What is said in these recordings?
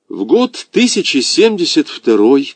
В год 1072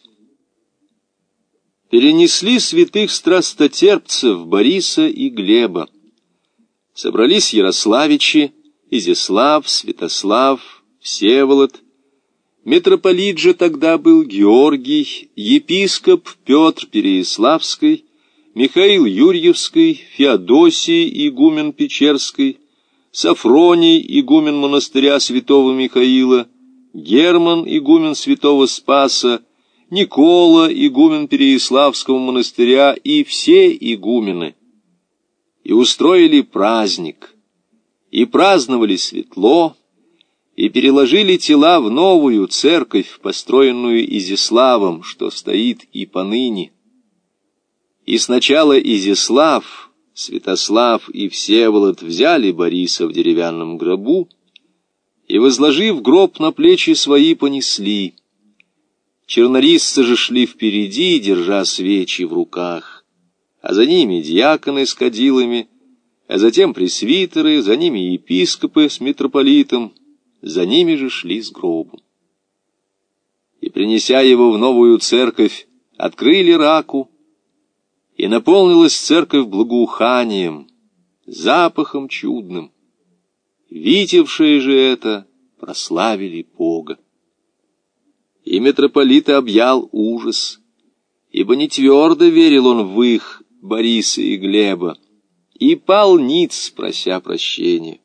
перенесли святых страстотерпцев Бориса и Глеба. Собрались ярославичи, Изяслав, Святослав, Всеволод. Митрополит же тогда был Георгий, епископ Петр Переяславский, Михаил Юрьевский, Феодосий, игумен Печерский, Сафроний, игумен монастыря святого Михаила, Герман, игумен святого Спаса, Никола, игумен Переяславского монастыря и все игумены. И устроили праздник, и праздновали светло, и переложили тела в новую церковь, построенную Изяславом, что стоит и поныне. И сначала Изяслав, Святослав и Всеволод взяли Бориса в деревянном гробу и, возложив гроб на плечи свои, понесли. Чернорисцы же шли впереди, держа свечи в руках, а за ними диаконы с кадилами, а затем пресвитеры, за ними епископы с митрополитом, за ними же шли с гробом. И, принеся его в новую церковь, открыли раку, и наполнилась церковь благоуханием, запахом чудным. Видевшие же это прославили Бога. И митрополита объял ужас, ибо не твердо верил он в их, Бориса и Глеба, и пал ниц, прося прощения.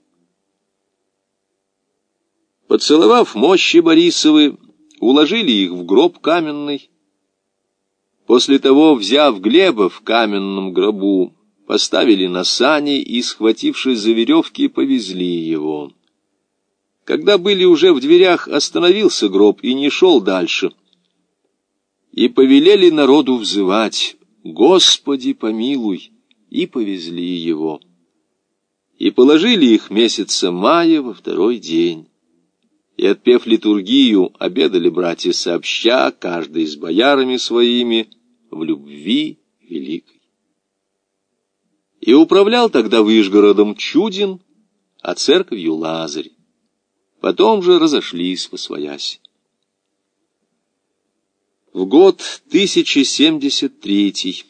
Поцеловав мощи Борисовы, уложили их в гроб каменный. После того, взяв Глеба в каменном гробу, поставили на сани и, схватившись за веревки, повезли его. Когда были уже в дверях, остановился гроб и не шел дальше. И повелели народу взывать: «Господи, помилуй!» и повезли его. И положили их месяца мая во второй день. И, отпев литургию, обедали братья сообща, каждый с боярами своими, в любви великой. И управлял тогда Выжгородом Чудин, а церковью Лазарь. Потом же разошлись восвоясь. В год 1073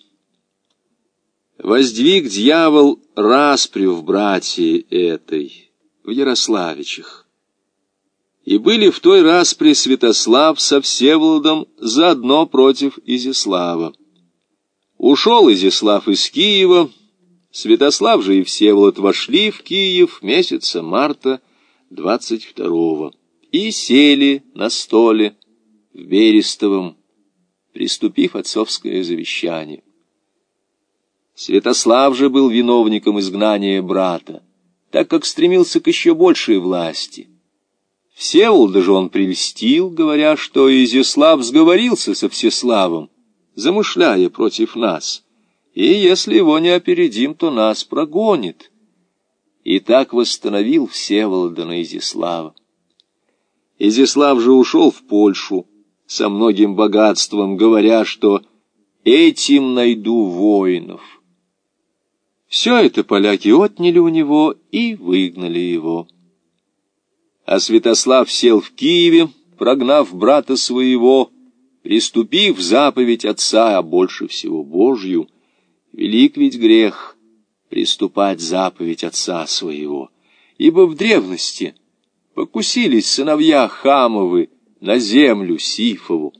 воздвиг дьявол распрю в братии этой, в Ярославичах. И были в той распре Святослав со Всеволодом заодно против Изяслава. Ушел Изяслав из Киева, Святослав же и Всеволод вошли в Киев месяца марта 22-го и сели на столе в Берестовом, приступив отцовское завещание. Святослав же был виновником изгнания брата, так как стремился к еще большей власти. Всеволода же он прельстил, говоря, что Изяслав сговорился со Всеславом, замышляя против нас, и если его не опередим, то нас прогонит. И так восстановил Всеволода на Изяслава. Изяслав же ушел в Польшу со многим богатством, говоря, что «этим найду воинов». Все это поляки отняли у него и выгнали его. А Святослав сел в Киеве, прогнав брата своего, приступив заповедь отца, а больше всего Божью. Велик ведь грех приступать заповедь отца своего, ибо в древности покусились сыновья Хамовы на землю Сифову.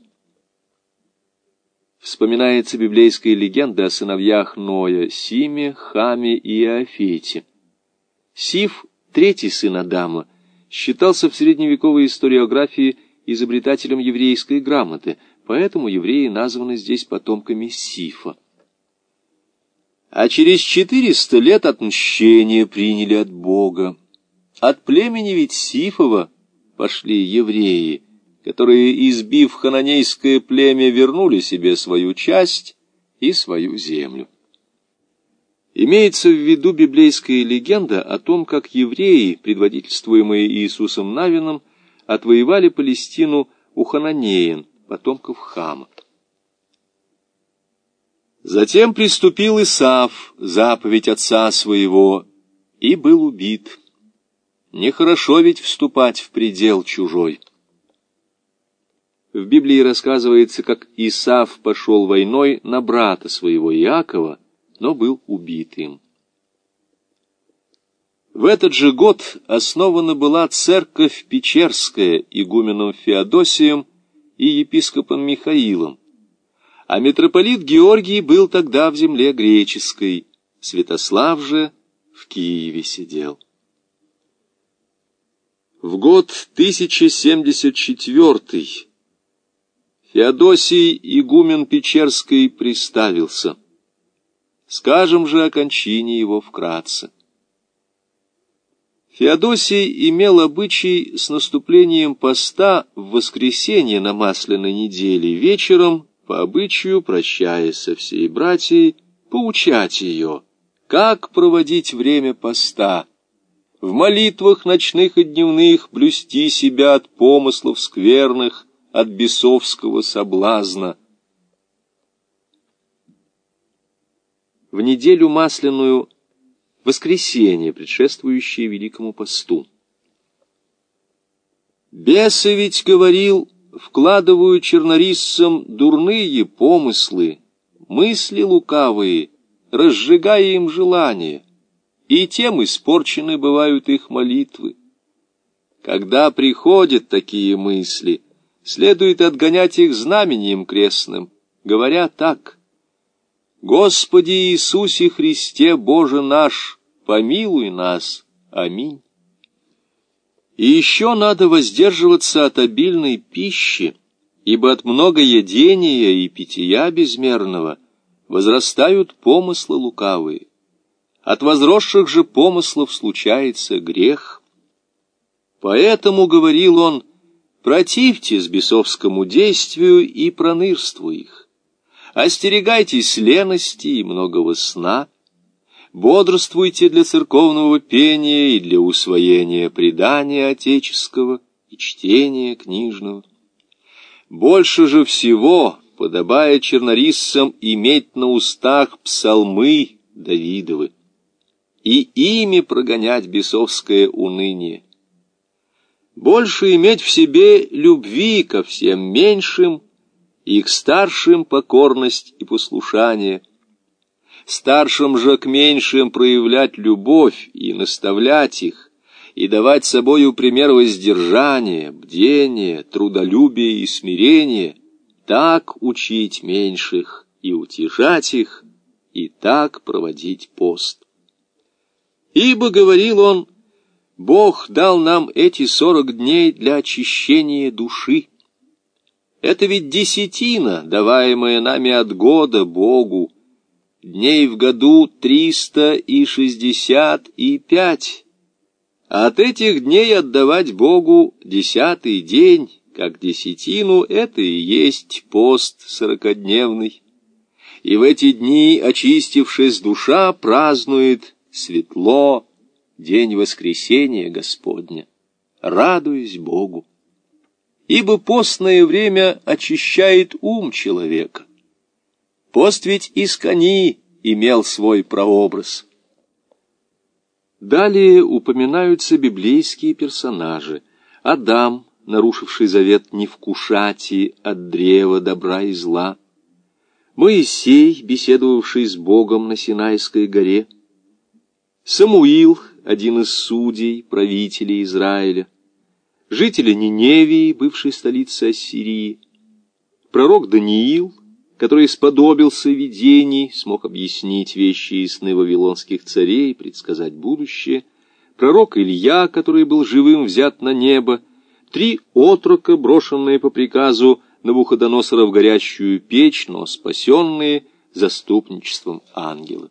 Вспоминается библейская легенда о сыновьях Ноя, Симе, Хаме и Иофете. Сиф, третий сын Адама, считался в средневековой историографии изобретателем еврейской грамоты, поэтому евреи названы здесь потомками Сифа. А через 400 лет отмщение приняли от Бога. От племени ведь Сифова пошли евреи, которые, избив хананейское племя, вернули себе свою часть и свою землю. Имеется в виду библейская легенда о том, как евреи, предводительствуемые Иисусом Навином, отвоевали Палестину у хананеян, потомков Хама. Затем приступил Исав, заповедь отца своего, и был убит. Нехорошо ведь вступать в предел чужой. В Библии рассказывается, как Исав пошел войной на брата своего Иакова, но был убит им. В этот же год основана была церковь Печерская игуменом Феодосием и епископом Михаилом, а митрополит Георгий был тогда в земле греческой, Святослав же в Киеве сидел. В год 1074 Феодосий, игумен Печерской, приставился. Скажем же о кончине его вкратце. Феодосий имел обычай с наступлением поста в воскресенье на Масляной неделе вечером, по обычаю, прощаясь со всей братьей, поучать ее, как проводить время поста, в молитвах ночных и дневных блюсти себя от помыслов скверных, от бесовского соблазна. В неделю Масляную, воскресенье, предшествующее Великому посту. «Бесы ведь, — говорил, — вкладывают чернорисцам дурные помыслы, мысли лукавые, разжигая им желания, и тем испорчены бывают их молитвы. Когда приходят такие мысли, следует отгонять их знамением крестным, говоря так: «Господи Иисусе Христе, Боже наш, помилуй нас. Аминь». И еще надо воздерживаться от обильной пищи, ибо от многоедения и питья безмерного возрастают помыслы лукавые. От возросших же помыслов случается грех. Поэтому, говорил он, противьтесь бесовскому действию и пронырству их. Остерегайтесь лености и многого сна, бодрствуйте для церковного пения и для усвоения предания отеческого и чтения книжного. Больше же всего подобает чернорисцам иметь на устах псалмы Давидовы и ими прогонять бесовское уныние. Больше иметь в себе любви ко всем меньшим и к старшим покорность и послушание, старшим же к меньшим проявлять любовь и наставлять их, и давать собою пример воздержания, бдения, трудолюбия и смирения, так учить меньших и утешать их, и так проводить пост. Ибо, говорил он, Бог дал нам эти 40 дней для очищения души. Это ведь десятина, даваемая нами от года Богу. Дней в году 365, а от этих дней отдавать Богу 10-й день, как десятину, это и есть пост 40-дневный. И в эти дни, очистившись, душа празднует светло день воскресения Господня, радуясь Богу. Ибо постное время очищает ум человека. Пост ведь из кони имел свой прообраз. Далее упоминаются библейские персонажи. Адам, нарушивший завет не вкушать от древа добра и зла. Моисей, беседовавший с Богом на Синайской горе. Самуил, один из судей, правителей Израиля. Жители Ниневии, бывшей столицы Ассирии. Пророк Даниил, который сподобился видений, смог объяснить вещи и сны вавилонских царей, предсказать будущее, пророк Илья, который был живым взят на небо, 3 отрока, брошенные по приказу Навуходоносора в горящую печь, но спасенные заступничеством ангела.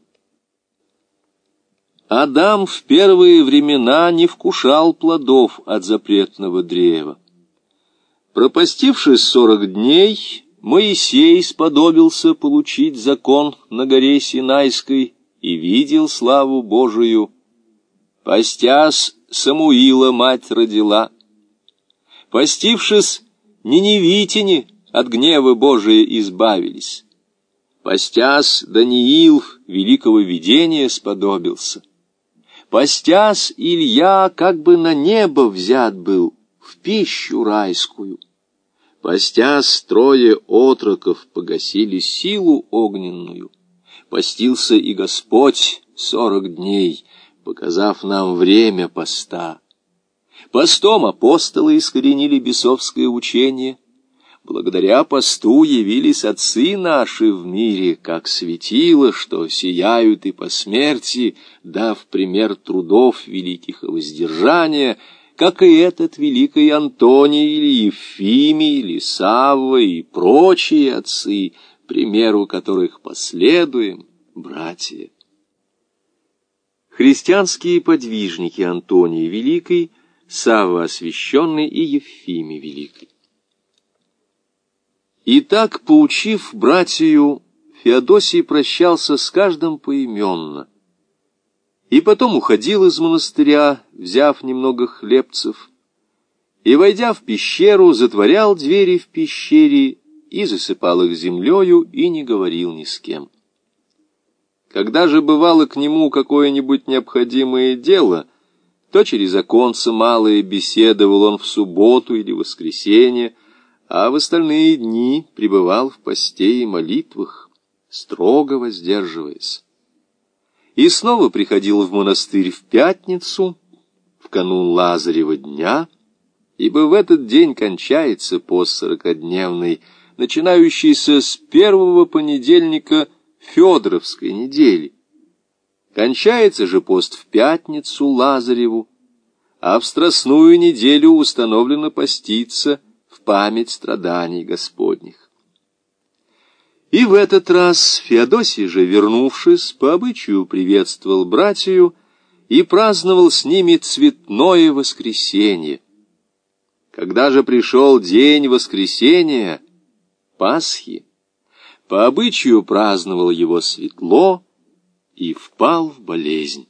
Адам в первые времена не вкушал плодов от запретного древа. Пропастившись 40 дней, Моисей сподобился получить закон на горе Синайской и видел славу Божию. Постясь, Самуила мать родила. Постившись, ниневитяне от гнева Божия избавились. Постясь, Даниил великого видения сподобился. Постясь, Илья как бы на небо взят был, в пищу райскую. Постясь, 3 отроков погасили силу огненную. Постился и Господь 40 дней, показав нам время поста. Постом апостолы искоренили бесовское учение. Благодаря посту явились отцы наши в мире, как светило, что сияют и по смерти, дав пример трудов великих и воздержания, как и этот великий Антоний или Ефимий или Савва и прочие отцы, примеру которых последуем, братья. Христианские подвижники Антоний Великий, Савва Освященный и Ефимий Великий. Итак, поучив братью, Феодосий прощался с каждым поименно, и потом уходил из монастыря, взяв немного хлебцев, и, войдя в пещеру, затворял двери в пещере и засыпал их землею, и не говорил ни с кем. Когда же бывало к нему какое-нибудь необходимое дело, то через оконце малое беседовал он в субботу или воскресенье, а в остальные дни пребывал в посте и молитвах, строго воздерживаясь. И снова приходил в монастырь в пятницу, в канун Лазарева дня, ибо в этот день кончается пост 40-дневный, начинающийся с первого понедельника Федоровской недели. Кончается же пост в пятницу Лазареву, а в Страстную неделю установлено поститься в память страданий Господних. И в этот раз Феодосий же, вернувшись, по обычаю приветствовал братью и праздновал с ними Цветное воскресенье. Когда же пришел день воскресения, Пасхи, по обычаю праздновал его светло и впал в болезнь.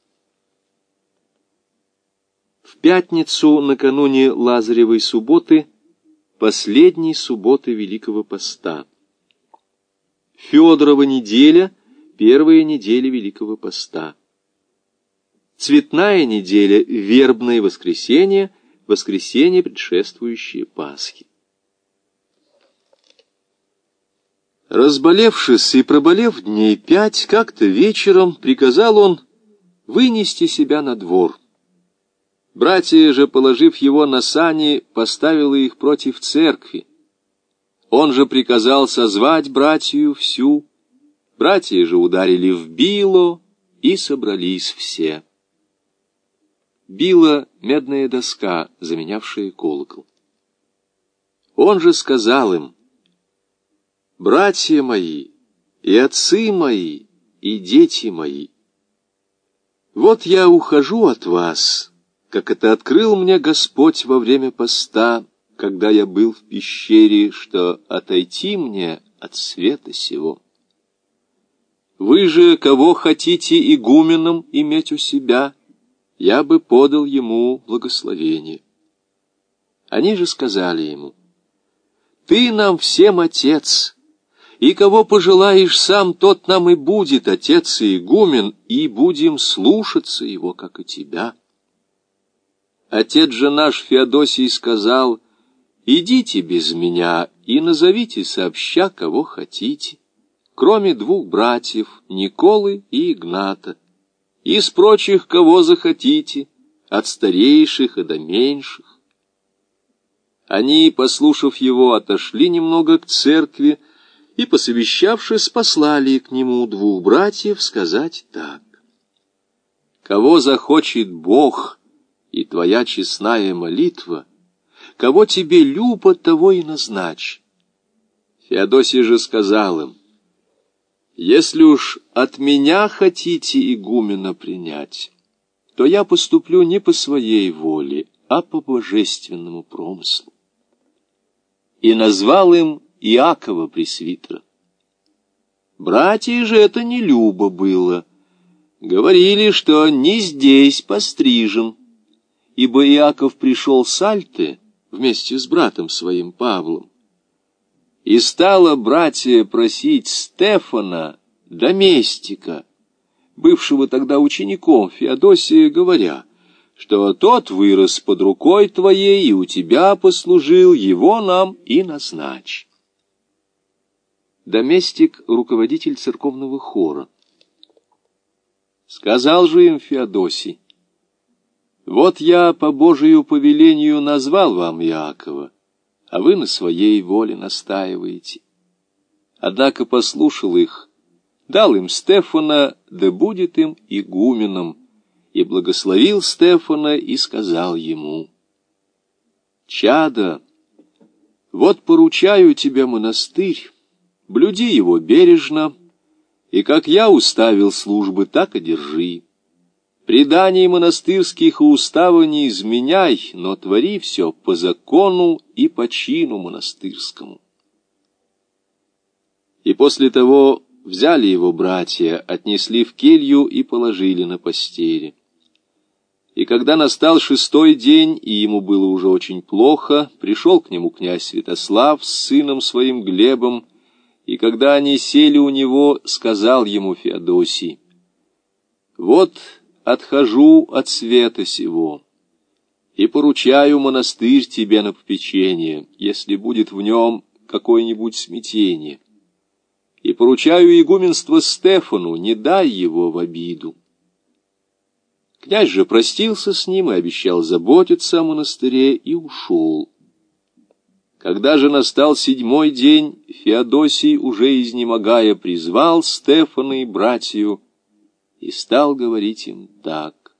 В пятницу, накануне Лазаревой субботы, последней субботы Великого Поста. Федорова неделя, первая неделя Великого Поста. Цветная неделя, вербное воскресенье, воскресенье, предшествующее Пасхе. Разболевшись и проболев дней 5, как-то вечером приказал он вынести себя на двор. Братья же, положив его на сани, поставила их против церкви. Он же приказал созвать братью всю. Братья же ударили в било, и собрались все. Било — медная доска, заменявшая колокол. Он же сказал им: «Братья мои, и отцы мои, и дети мои, вот я ухожу от вас, как это открыл мне Господь во время поста, когда я был в пещере, что отойти мне от света сего. Вы же, кого хотите игуменом иметь у себя, я бы подал ему благословение». Они же сказали ему: «Ты нам всем отец, и кого пожелаешь сам, тот нам и будет отец и игумен, и будем слушаться его, как и тебя». Отец же наш Феодосий сказал: «Идите без меня и назовите сообща, кого хотите, кроме 2 братьев, Николы и Игната, и из прочих, кого захотите, от старейших и до меньших». Они, послушав его, отошли немного к церкви, и, посовещавшись, послали к нему 2 братьев сказать так: «Кого захочет Бог и твоя честная молитва, кого тебе любо, того и назначь». Феодосий же сказал им: «Если уж от меня хотите игумена принять, то я поступлю не по своей воле, а по божественному промыслу». И назвал им Иакова пресвитера. Братья же это не любо было. Говорили, что не здесь пострижен, ибо Иаков пришел с Альты вместе с братом своим Павлом. И стало братья просить Стефана, доместика, бывшего тогда учеником Феодосия, говоря: что тот вырос под рукой твоей и у тебя послужил, его нам и назначь». Доместик, руководитель церковного хора. Сказал же им Феодосий: «Вот я по Божию повелению назвал вам Иакова, а вы на своей воле настаиваете». Однако послушал их, дал им Стефана, да будет им игуменом, и благословил Стефана и сказал ему: «Чадо, вот поручаю тебе монастырь, блюди его бережно, и как я уставил службы, так и держи. Преданий монастырских и устава не изменяй, но твори все по закону и по чину монастырскому». И после того взяли его братья, отнесли в келью и положили на постели. И когда настал 6-й день, и ему было уже очень плохо, пришел к нему князь Святослав с сыном своим Глебом, и когда они сели у него, сказал ему Феодосий: «Вот отхожу от света сего, и поручаю монастырь тебе на попечение, если будет в нем какое-нибудь смятение. И поручаю игуменство Стефану, не дай его в обиду». Князь же простился с ним и обещал заботиться о монастыре, и ушел. Когда же настал 7-й день, Феодосий, уже изнемогая, призвал Стефана и братью и стал говорить им так: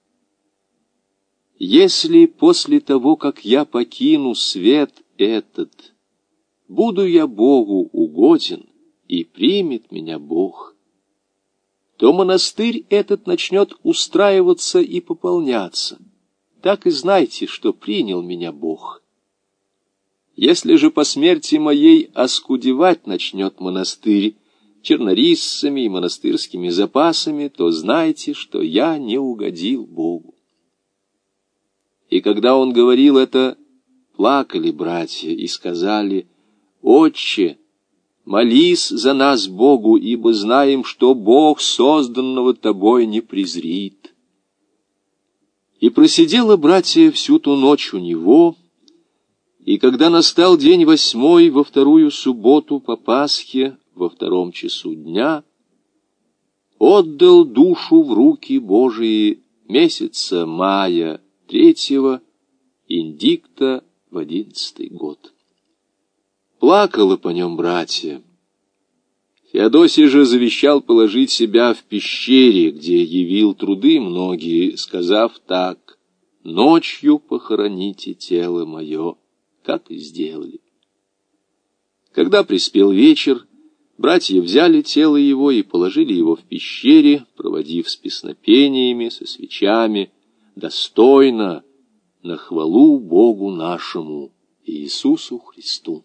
«Если после того, как я покину свет этот, буду я Богу угоден, и примет меня Бог, то монастырь этот начнет устраиваться и пополняться. Так и знайте, что принял меня Бог. Если же по смерти моей оскудевать начнет монастырь чернорисцами и монастырскими запасами, то знайте, что я не угодил Богу». И когда он говорил это, плакали братья и сказали: «Отче, молись за нас Богу, ибо знаем, что Бог созданного тобой не презрит». И просидела братья всю ту ночь у него, и когда настал день 8-й, во 2-ю субботу по Пасхе, во 2-м часу дня, отдал душу в руки Божии месяца мая 3-го, индикта в 11-й год. Плакало по нем братья. Феодосий же завещал положить себя в пещере, где явил труды многие, сказав так: «Ночью похороните тело мое», как и сделали. Когда приспел вечер, братья взяли тело его и положили его в пещере, проводив с песнопениями, со свечами, достойно, на хвалу Богу нашему, Иисусу Христу.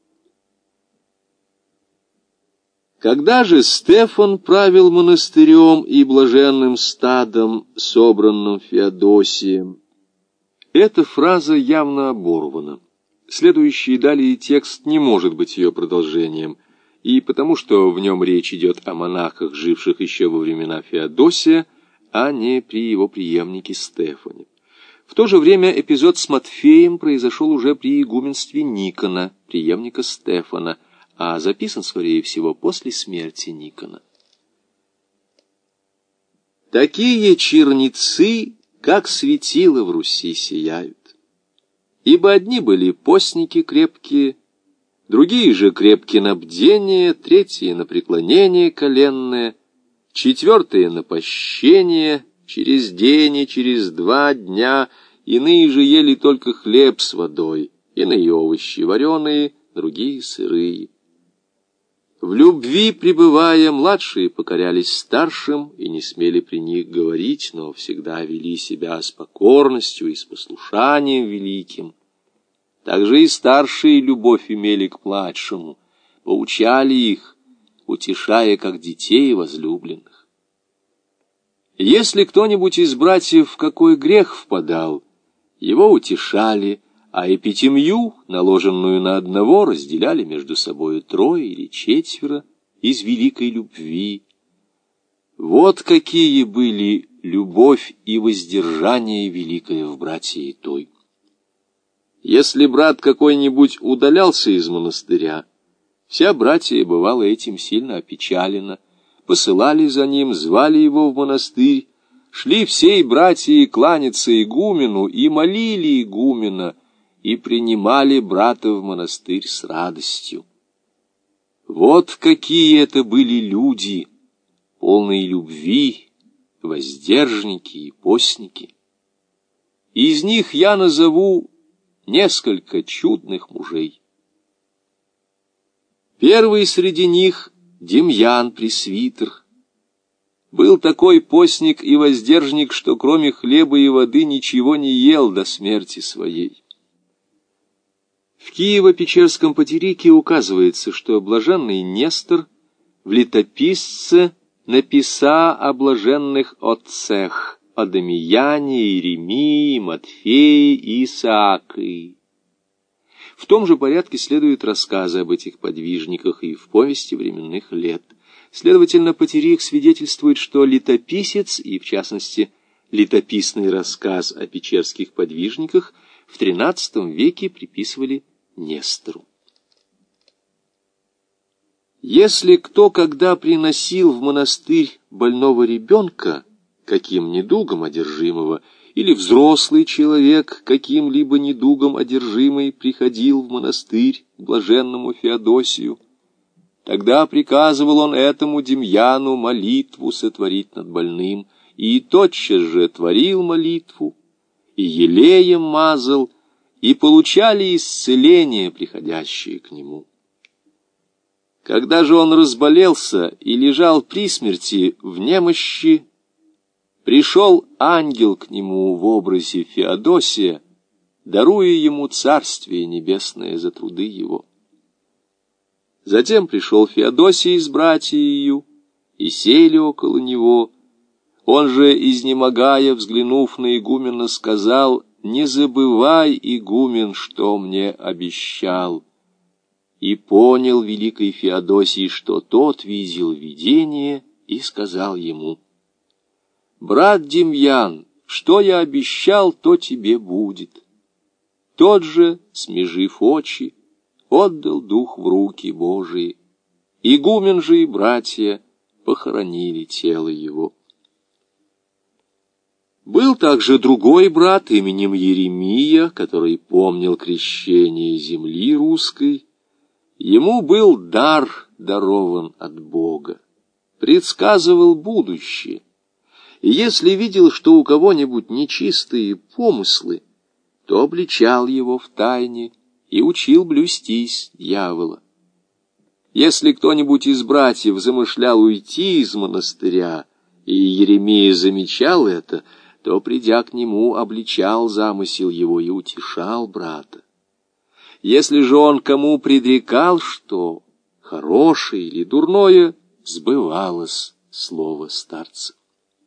Когда же Стефан правил монастырем и блаженным стадом, собранным Феодосием, эта фраза явно оборвана. Следующий далее текст не может быть ее продолжением, и потому что в нем речь идет о монахах, живших еще во времена Феодосия, а не при его преемнике Стефане. В то же время эпизод с Матфеем произошел уже при игуменстве Никона, преемника Стефана, а записан, скорее всего, после смерти Никона. Такие черницы, как светила в Руси, сияют. Ибо одни были постники крепкие, другие же крепкие на бдение, третьи на преклонение коленное, четвертые на пощение, через день и через 2 дня, иные же ели только хлеб с водой, иные овощи вареные, другие сырые. В любви пребывая, младшие покорялись старшим и не смели при них говорить, но всегда вели себя с покорностью и с послушанием великим. Также и старшие любовь имели к младшему, поучали их, утешая, как детей возлюбленных. Если кто-нибудь из братьев в какой грех впадал, его утешали, а эпитемью, наложенную на одного, разделяли между собою 3 или 4 из великой любви. Вот какие были любовь и воздержание великое в братии той. Если брат какой-нибудь удалялся из монастыря, вся братия бывала этим сильно опечалена, посылали за ним, звали его в монастырь, шли всей братьи кланяться игумену и молили игумена, и принимали брата в монастырь с радостью. Вот какие это были люди, полные любви, воздержники и постники. Из них я назову несколько чудных мужей. Первый среди них — Демьян Пресвитер. Был такой постник и воздержник, что кроме хлеба и воды ничего не ел до смерти своей. В Киево-Печерском Патерике указывается, что блаженный Нестор в летописце написа о блаженных отцах, о Дамияне, Иеремии, Матфее и Исааке. В том же порядке следуют рассказы об этих подвижниках и в повести временных лет. Следовательно, Патерик свидетельствует, что летописец, и в частности летописный рассказ о печерских подвижниках, в XIII веке приписывали Нестору. Если кто когда приносил в монастырь больного ребенка, каким недугом одержимого, или взрослый человек, каким-либо недугом одержимый, приходил в монастырь к блаженному Феодосию, тогда приказывал он этому Демьяну молитву сотворить над больным, и тотчас же творил молитву, и елеем мазал, и получали исцеление, приходящие к нему. Когда же он разболелся и лежал при смерти в немощи, пришел ангел к нему в образе Феодосия, даруя ему царствие небесное за труды его. Затем пришел Феодосий с братьею, и сели около него. Он же, изнемогая, взглянув на игумена, сказал: «Не забывай, игумен, что мне обещал». И понял великий Феодосий, что тот видел видение, и сказал ему: «Брат Демьян, что я обещал, то тебе будет». Тот же, смежив очи, отдал дух в руки Божии. Игумен же и братья похоронили тело его. Был также другой брат именем Еремия, который помнил крещение земли русской. Ему был дар дарован от Бога, предсказывал будущее, и если видел, что у кого-нибудь нечистые помыслы, то обличал его в тайне и учил блюстись дьявола. Если кто-нибудь из братьев замышлял уйти из монастыря, и Еремия замечал это, то, придя к нему, обличал замысел его и утешал брата. Если же он кому предрекал что, хорошее или дурное, сбывалось слово старца.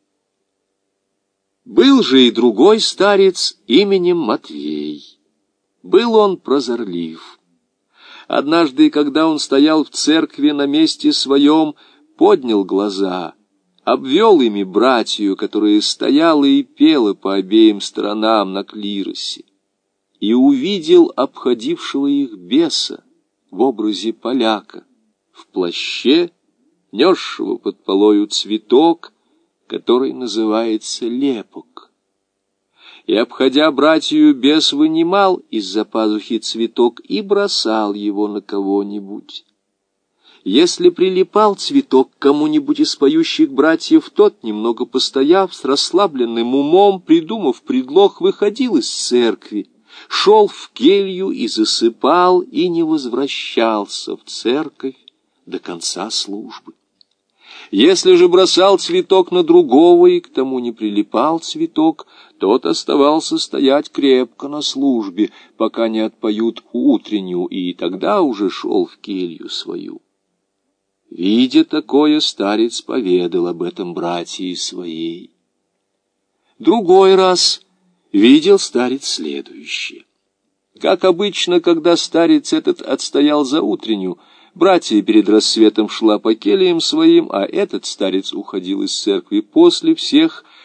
Был же и другой старец именем Матвей. Был он прозорлив. Однажды, когда он стоял в церкви на месте своем, поднял глаза, обвел ими братью, которая стояла и пела по обеим сторонам на клиросе, и увидел обходившего их беса в образе поляка, в плаще, несшего под полою цветок, который называется лепок. И, обходя братью, бес вынимал из-за пазухи цветок и бросал его на кого-нибудь. Если прилипал цветок к кому-нибудь из поющих братьев, тот, немного постояв, с расслабленным умом, придумав предлог, выходил из церкви, шел в келью и засыпал, и не возвращался в церковь до конца службы. Если же бросал цветок на другого, и к тому не прилипал цветок, тот оставался стоять крепко на службе, пока не отпоют утреннюю, и тогда уже шел в келью свою. Видя такое, старец поведал об этом братье своей. Другой раз видел старец следующее. Как обычно, когда старец этот отстоял за утреннюю, братья перед рассветом шла по кельям своим, а этот старец уходил из церкви после всех,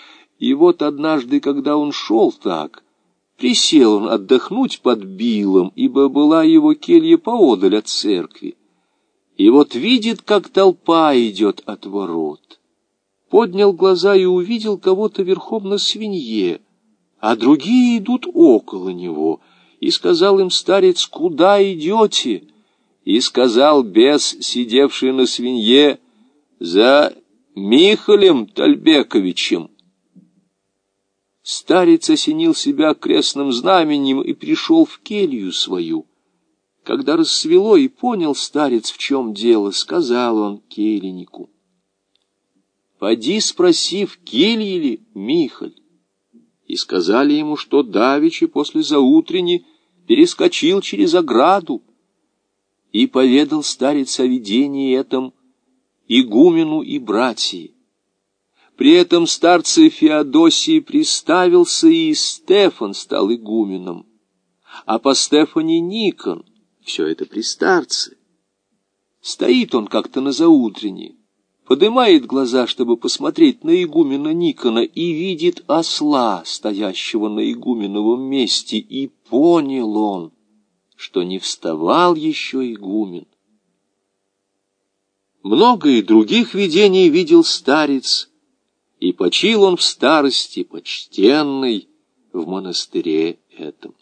И вот однажды, когда он шел так, присел он отдохнуть под билом, ибо была его келья поодаль от церкви. И вот видит, как толпа идет от ворот. Поднял глаза и увидел кого-то верхом на свинье, а другие идут около него. И сказал им старец: «Куда идете?» И сказал бес, сидевший на свинье: «За Михалем Тальбековичем». Старец осенил себя крестным знаменем и пришел в келью свою. Когда рассвело и понял старец, в чем дело, сказал он келейнику: «Поди спроси, в келье ли Михаль». И сказали ему, что давеча после заутрени перескочил через ограду. И поведал старец о видении этом игумену и братьи. При этом старцы Феодосии приставился, и Стефан стал игуменом, а по Стефане Никон. Все это при старце. Стоит он как-то на заутренне, подымает глаза, чтобы посмотреть на игумена Никона, и видит осла, стоящего на игуменовом месте, и понял он, что не вставал еще игумен. Много и других видений видел старец, и почил он в старости почтенный в монастыре этом.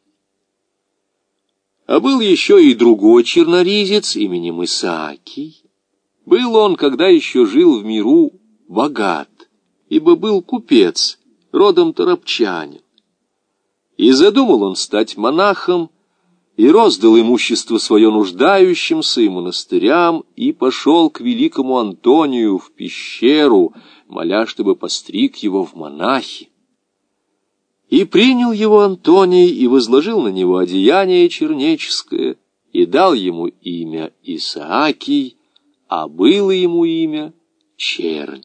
А был еще и другой черноризец именем Исаакий. Был он, когда еще жил в миру, богат, ибо был купец, родом торопчанин. И задумал он стать монахом, и роздал имущество свое нуждающимся и монастырям, и пошел к великому Антонию в пещеру, моля, чтобы постриг его в монахи. И принял его Антоний, и возложил на него одеяние чернеческое, и дал ему имя Исаакий, а было ему имя Чернь.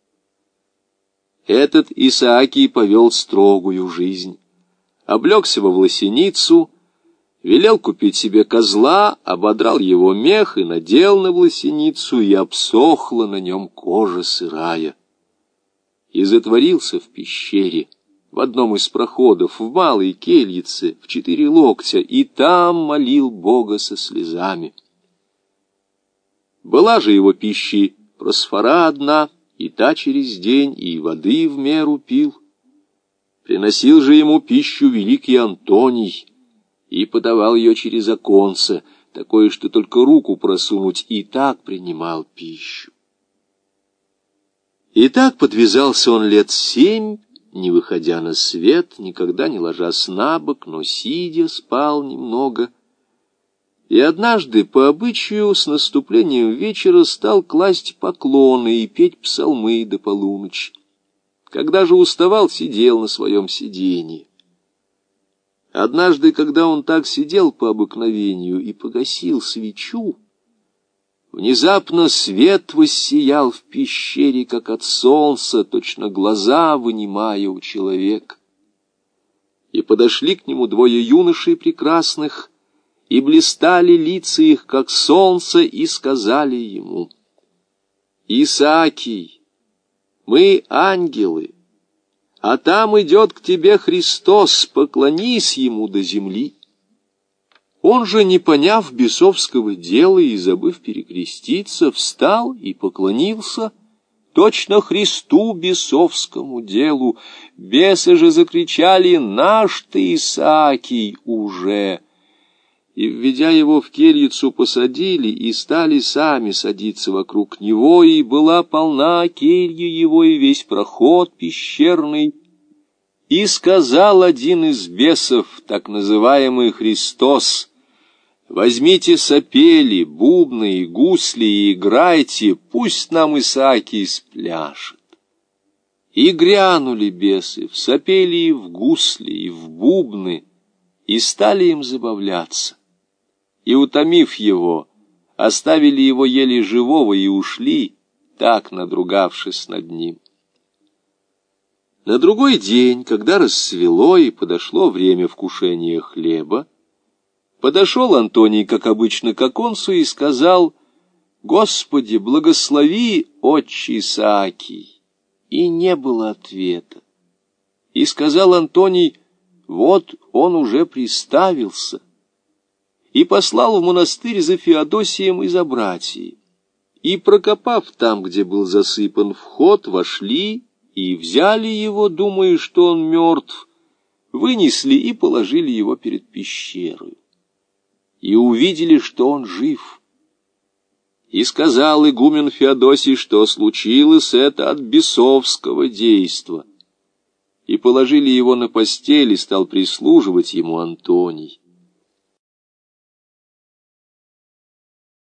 Этот Исаакий повел строгую жизнь, облегся во власеницу, велел купить себе козла, ободрал его мех и надел на власеницу, и обсохла на нем кожа сырая. И затворился в пещере, в одном из проходов, в малой кельице, в 4 локтя, и там молил Бога со слезами. Была же его пищи просфора одна, и та через день, и воды в меру пил. Приносил же ему пищу великий Антоний, и подавал ее через оконце, такое, что только руку просунуть, и так принимал пищу. И так подвязался он 7 лет, не выходя на свет, никогда не ложась на бок, но сидя спал немного. И однажды, по обычаю, с наступлением вечера стал класть поклоны и петь псалмы до полуночи. Когда же уставал, сидел на своем сиденье. Однажды, когда он так сидел по обыкновению и погасил свечу, внезапно свет воссиял в пещере, как от солнца, точно глаза вынимая у человека. И подошли к нему 2 юношей прекрасных, и блистали лица их, как солнце, и сказали ему: «Исаакий, мы ангелы, а там идет к тебе Христос, поклонись ему до земли». Он же, не поняв бесовского дела и забыв перекреститься, встал и поклонился точно Христу бесовскому делу. Бесы же закричали: «Наш ты, Исаакий, уже!» И, введя его в кельицу, посадили, и стали сами садиться вокруг него, и была полна келья его и весь проход пещерный. И сказал один из бесов, так называемый Христос: «Возьмите сопели, бубны и гусли и играйте, пусть нам Исаакий спляшет». И грянули бесы в сопели и в гусли и в бубны, и стали им забавляться. И, утомив его, оставили его еле живого и ушли, так надругавшись над ним. На другой день, когда рассвело и подошло время вкушения хлеба, подошел Антоний, как обычно, к оконцу и сказал: «Господи, благослови, отче Исаакий!» И не было ответа. И сказал Антоний: вот он уже приставился, и послал в монастырь за Феодосием и за братьей. И, прокопав там, где был засыпан вход, вошли и взяли его, думая, что он мертв, вынесли и положили его перед пещерой. И увидели, что он жив. И сказал игумен Феодосий, что случилось это от бесовского действа. И положили его на постель, и стал прислуживать ему Антоний.